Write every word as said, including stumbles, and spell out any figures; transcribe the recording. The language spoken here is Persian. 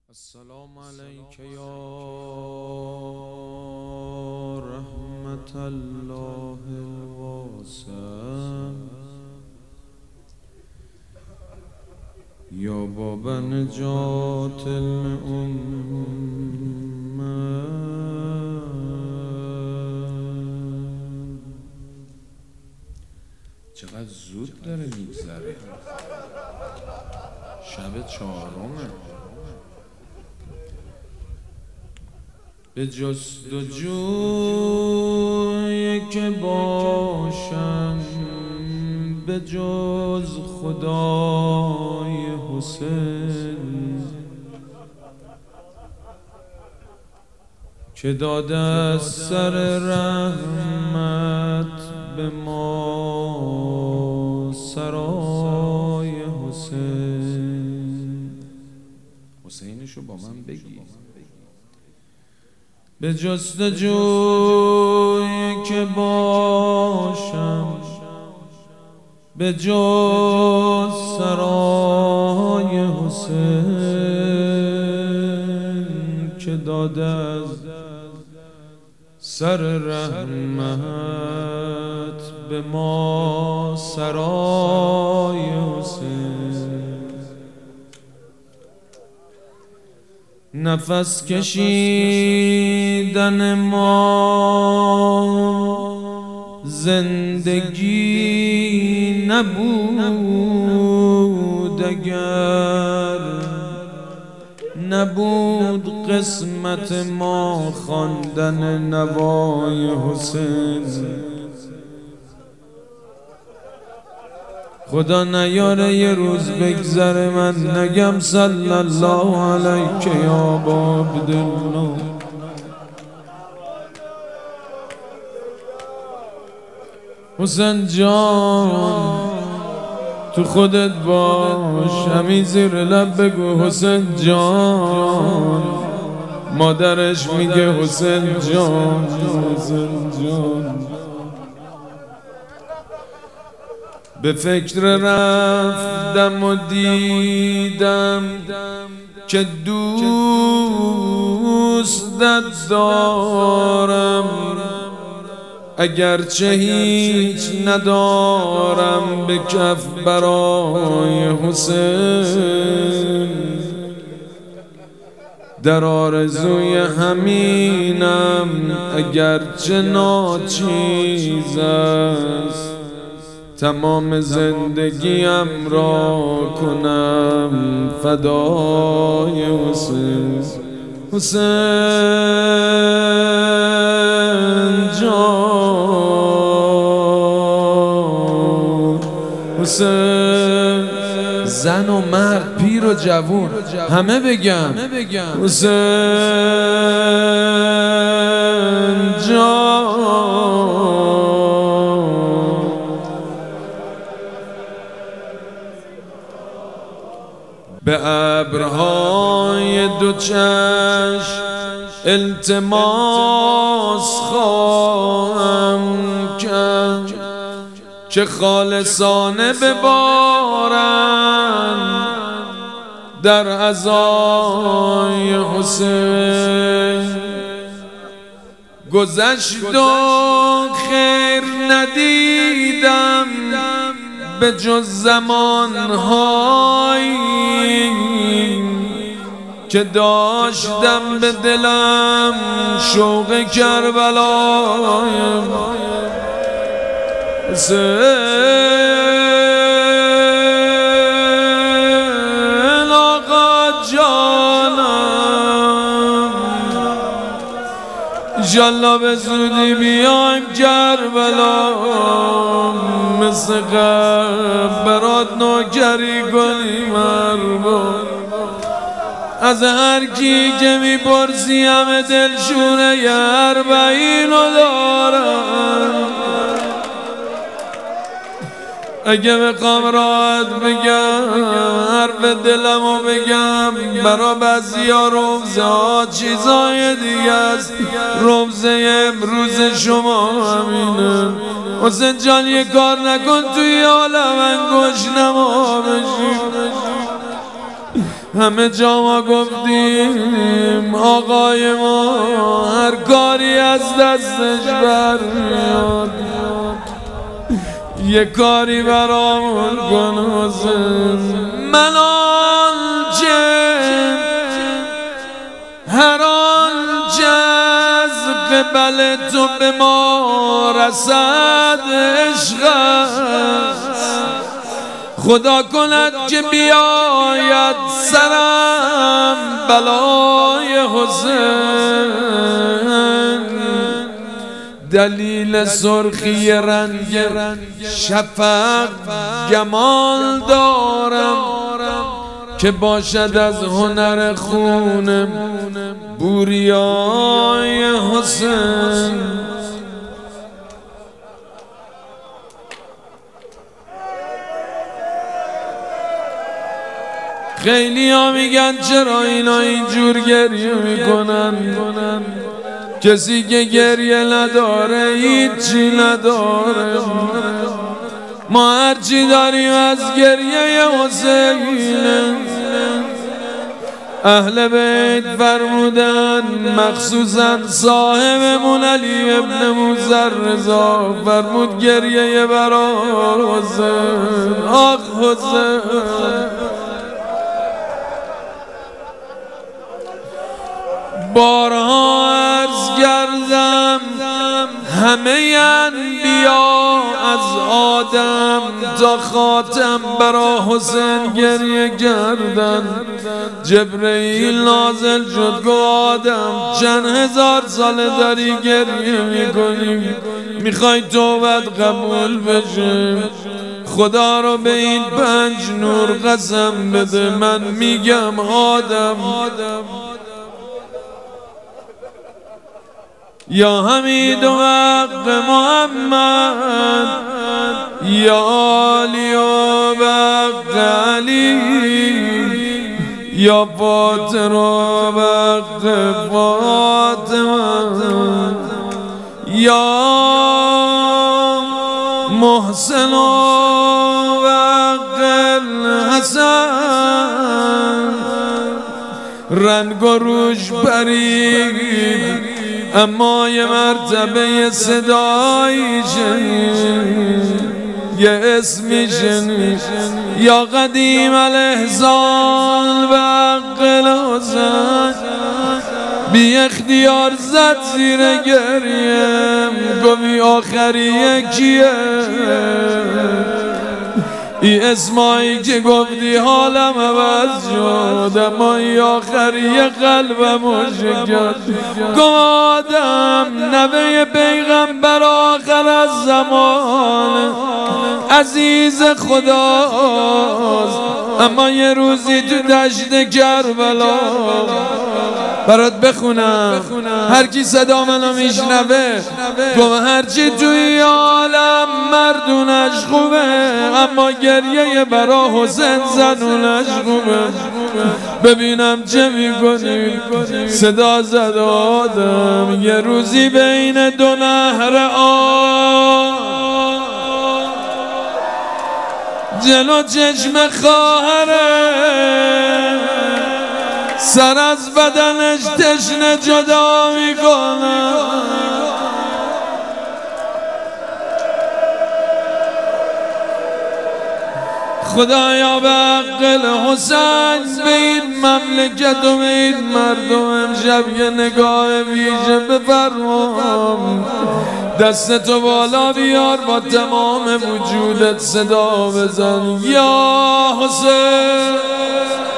السلام عليك يا رحمة الله الواسع يا باب نجاة الأمة. چقدر زود داره میگذره، شب چهارمه. به جستجوی که باشم به جز خدای حسین که داده از سر رحمت به ما سرای حسین. حسینشو با من بگی. به جستجوی که باشم به جز سرای حسین که داده از سر رحمت به ما سرای حسین. نفس کشیدن ما زندگی نبود اگر نبود قسمت ما خواندن نوای حسین. خدا نیاره یه روز بگذره من نگم صلی الله علیک یا ابا عبدالله. حسین جان تو خودت باش، همین زیر لب بگو حسین جان. مادرش میگه حسین جان حسین جان. به فکر رفتم و دیدم که دوستت دارم اگرچه هیچ ندارم به کف برای حسین. در آرزوی همینم اگرچه ناچیز است تمام زندگیم را کنم فدای حسین. حسین جان حسین. زن و مرد پیر و جوون همه بگم حسین جان. به ابرهای دو چشم التماس خواهم کرد که خالصانه ببارن در عزای حسین. گذشت و خیر ندیدم به جز زمانهایی که داشتم به دلم شوق کربلای حسین. آقا جانم انشالله به زودی بیایم کربلا، مثل قبل برات نوکری کنیم ارباب. از هر کی که میپرسی همه دلشونه یه اربعین رو دارن. اگه بخوام راحت بگم حرف دلمو بگم برا بعضی ها رمزه ها چیزای دیگه است، رمزه امروز شما همینه. حسین جان یه کار نکن توی عالم انگوش نما بشی. همه جا ما گفتیم آقای ما هر کاری از دستش برمیاد، یه کاری برامون کن حسین. من آنچه هر آنچه از قبل تو به ما رسد عشق است، خدا کند که بیاید سرم بلای حسین. دلیل سرخی رنگ شفق گمال دارم که باشد از هنر خون بوریای حسین. خیلی ها میگن چرا اینا اینجور گریه میکنن، کسی که گریه نداره هیچی نداره. ما هرچی داریم از گریه حسین. اهل بیت فرمودن مخصوصا صاحبمون علی ابن موسی رضا فرمود گریه برای حسین. آخ حسین، بارها عرض کردم همه انبیا از آدم تا خاتم برا حسین گریه کردن. جبرئیل نازل شد گفت آدم چند هزار سال داری گریه میکنی، میخوای توبت قبول بشه؟ خدا رو به این پنج نور قسم بده، من میگم آدم یا حمید و حق محمد، یا علی و حق علی، یا فاطر و حق فاطمه، یا محسن و حق الحسن. رنگ و روش پرید اما یه مرتبه صدایی شنید، یه اسمی شنید، یا قدیم الاحسان و حق الحسن. بی اختیار زد زیر گریم گوی آخریه کیه؟ ای اسمایی که گفتی حالم عوض شد، اما ای آخری قلبم و شکست. گفت آدم نوه پیغمبر آخر از زمان عزیز خداست، اما یه روزی تو دشت کربلا برات بخونم، هر کی صدا منو میشنوه گفت هرچی توی عالم مردونش خوبه، اما گریه برا حسین زنونش خوبه. ببینم چه میکنی. صدا زد آدم یه روزی بین دو نهر آب جلو چشم خواهره، سر از بدنش تشنه جدا میکنه. خدایا به حق الحسین به این مملکت و به این مردم امشب یه نگاه ویژه بفرما. دست تو بالا بیار با تمام وجودت صدا بزن یا حسین.